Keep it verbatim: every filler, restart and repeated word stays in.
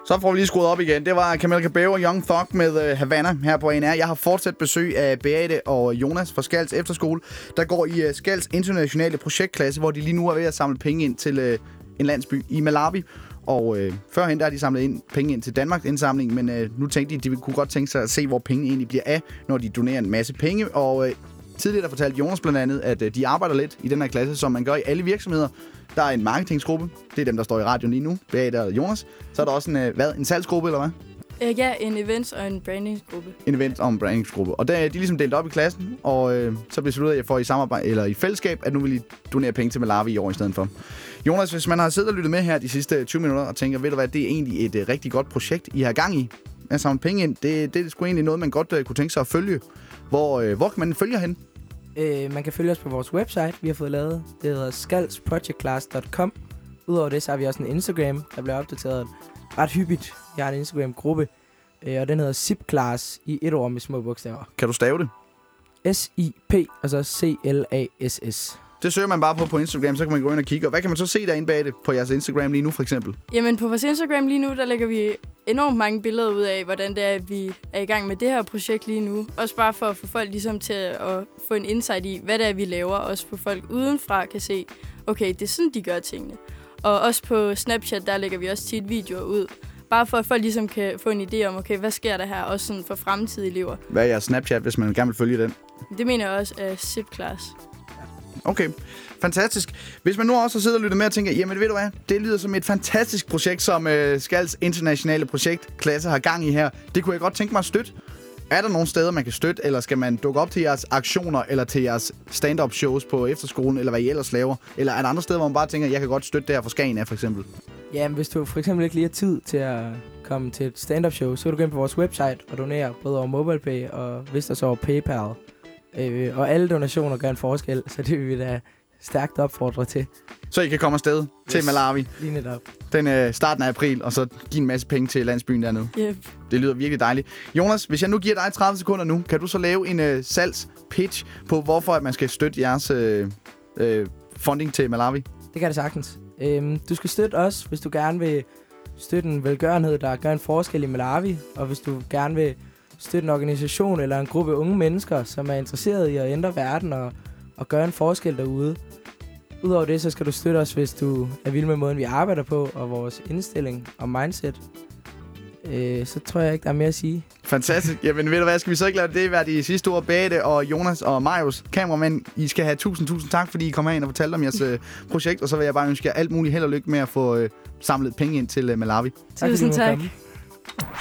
Så får vi lige skruet op igen. Det var Camilla Cabello og Young Thug med uh, Havana her på A N R. Jeg har fortsat besøg af Beate og Jonas fra Skals Efterskole, der går i uh, Skals internationale projektklasse, hvor de lige nu er ved at samle penge ind til uh, en landsby i Malawi. Og uh, førhen der har de samlet ind, penge ind til Danmarks indsamling, men uh, nu tænkte de, at de kunne godt tænke sig at se, hvor penge egentlig bliver af, når de donerer en masse penge. Og uh, tidligere der fortalte Jonas blandt andet, at uh, de arbejder lidt i den her klasse, som man gør i alle virksomheder. Der er en marketingsgruppe. Det er dem, der står i radioen lige nu. Beate og Jonas. Så er der også en, hvad, en salgsgruppe, eller hvad? Uh, ja, en events- og en brandingsgruppe. En event- og en brandingsgruppe. Og der, de er ligesom delt op i klassen, og øh, så besluttede jeg for i samarbejde, eller i fællesskab, at nu vil I donere penge til Malawi i år i stedet for. Jonas, hvis man har siddet og lyttet med her de sidste tyve minutter, og tænker, ved du hvad, det er egentlig et uh, rigtig godt projekt, I har gang i. At samle penge ind, det, det er sgu egentlig noget, man godt uh, kunne tænke sig at følge. Hvor, uh, hvor kan man følge hen? Øh, man kan følge os på vores website, vi har fået lavet. Det hedder skalsprojectclass punktum com. Udover det, så har vi også en Instagram, der bliver opdateret ret hyppigt. Jeg har en Instagram-gruppe, øh, og den hedder Zipclass i et ord med små bogstaver. Kan du stave det? S I P, og så C L A S S. Det søger man bare på på Instagram, så kan man gå ind og kigge. Og hvad kan man så se derinde bag det på jeres Instagram lige nu, for eksempel? Jamen, på vores Instagram lige nu, der lægger vi enormt mange billeder ud af, hvordan det er, at vi er i gang med det her projekt lige nu. Også bare for at få folk ligesom til at få en insight i, hvad det er, vi laver. Også for folk udenfra kan se, okay, det er sådan, de gør tingene. Og også på Snapchat, der lægger vi også tit videoer ud. Bare for at folk ligesom kan få en idé om, okay, hvad sker der her, også sådan for fremtidige elever. Hvad er jeres Snapchat, hvis man gerne vil følge den? Det mener jeg også er Zipclass. Okay, fantastisk. Hvis man nu også sidder og lytter med og tænker, jamen ved du hvad, det lyder som et fantastisk projekt, som øh, Skals internationale projektklasse har gang i her. Det kunne jeg godt tænke mig at støtte. Er der nogle steder, man kan støtte, eller skal man dukke op til jeres aktioner, eller til jeres stand-up shows på efterskolen, eller hvad I ellers laver? Eller er der andre steder, hvor man bare tænker, jeg kan godt støtte det her for Skagen af, for eksempel? Ja, men hvis du for eksempel ikke lige har tid til at komme til et stand-up show, så kan du gå ind på vores website og donere både over MobilePay og hvis der så over PayPal. Øh, og alle donationer gør en forskel, så det vil vi da stærkt opfordre til. Så I kan komme afsted yes. til Malawi. Lige netop. Den øh, starten af april, og så give en masse penge til landsbyen dernede. Yep. Det lyder virkelig dejligt. Jonas, hvis jeg nu giver dig tredive sekunder nu, kan du så lave en øh, salgspitch på, hvorfor at man skal støtte jeres øh, øh, funding til Malawi? Det kan det sagtens. Øhm, du skal støtte os, hvis du gerne vil støtte en velgørenhed, der gør en forskel i Malawi, og hvis du gerne vil støtte en organisation eller en gruppe unge mennesker, som er interesseret i at ændre verden og, og gøre en forskel derude. Udover det, så skal du støtte os, hvis du er vild med måden, vi arbejder på, og vores indstilling og mindset. Øh, så tror jeg ikke, der er mere at sige. Fantastisk. Jamen ved du hvad, skal vi så ikke lade det være de sidste ord? Beate og Jonas og Marius, kameramænd, I skal have tusind, tusind tak, fordi I kom herind og fortalte om jeres øh, projekt. Og så vil jeg bare ønske jer alt muligt held og lykke med at få øh, samlet penge ind til øh, Malawi. Tusind tak.